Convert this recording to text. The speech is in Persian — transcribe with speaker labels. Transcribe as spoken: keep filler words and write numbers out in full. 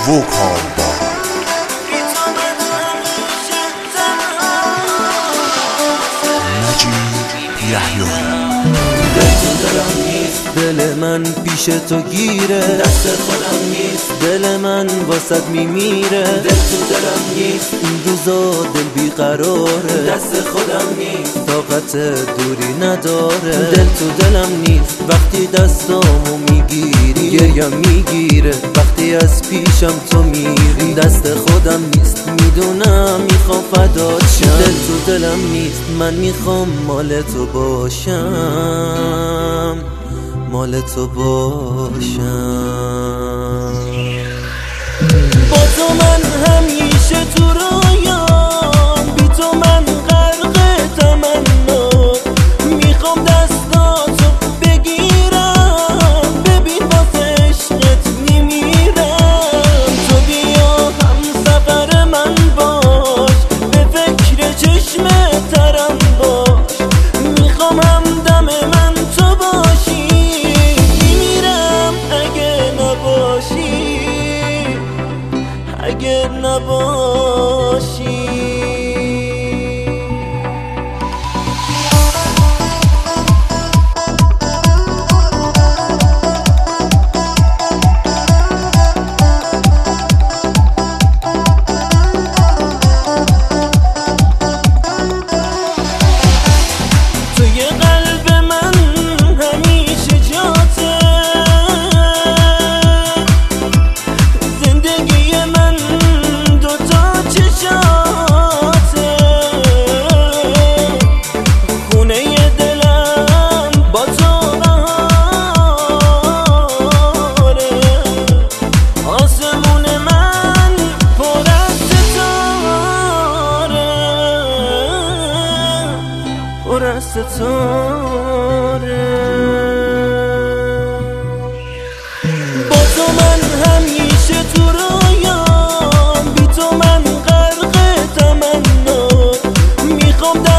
Speaker 1: وکال مجید یحیایی.
Speaker 2: دل تو دلم نیست، دل من پیش تو گیره، دست خودم نیست، دل من واسط میمیره. دل تو دلم نیست، این روزا دل بیقراره، دست خودم نیست، طاقت دوری نداره. دل تو دلم نیست، وقتی دستامو میگیری گریم میگیره، وقتی از پیشم تو میری دست خودم نیست، میدونم میخوام فدات شم. دل تو دلم نیست، من میخوام مال تو باشم، مال تو باشم. با تو من همیشه تو رویام، بی تو من غرق تمنا، میخوام دستاتو بگیرم، ببین واسه عشقت میمیرم. تو بیا هم سفر من باش، به فکر چشم ترم باش، میخوام همدم من تو باشی، میمیرم اگه نباشی، اگه نباشی. توی قلب من همیشه جاته، زندگی من دوتا چشاته، خونه دلم با تو بهاره، آسمون من پر از ستاره، پر از ستاره. با تو من همیشه تو رویام، بی تو من غرق تمنا، میخوام